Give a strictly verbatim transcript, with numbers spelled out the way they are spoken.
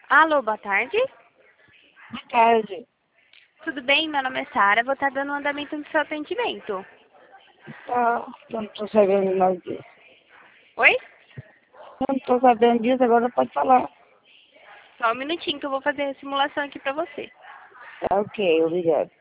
Alô, boa tarde. Boa tarde. Tudo bem? Meu nome é Sara. Vou estar dando andamento no seu atendimento. Tá, eu não tô sabendo mais disso. Oi? Eu não tô sabendo disso, agora pode falar. Só um minutinho que eu vou fazer a simulação aqui pra você. Tá ok, obrigado.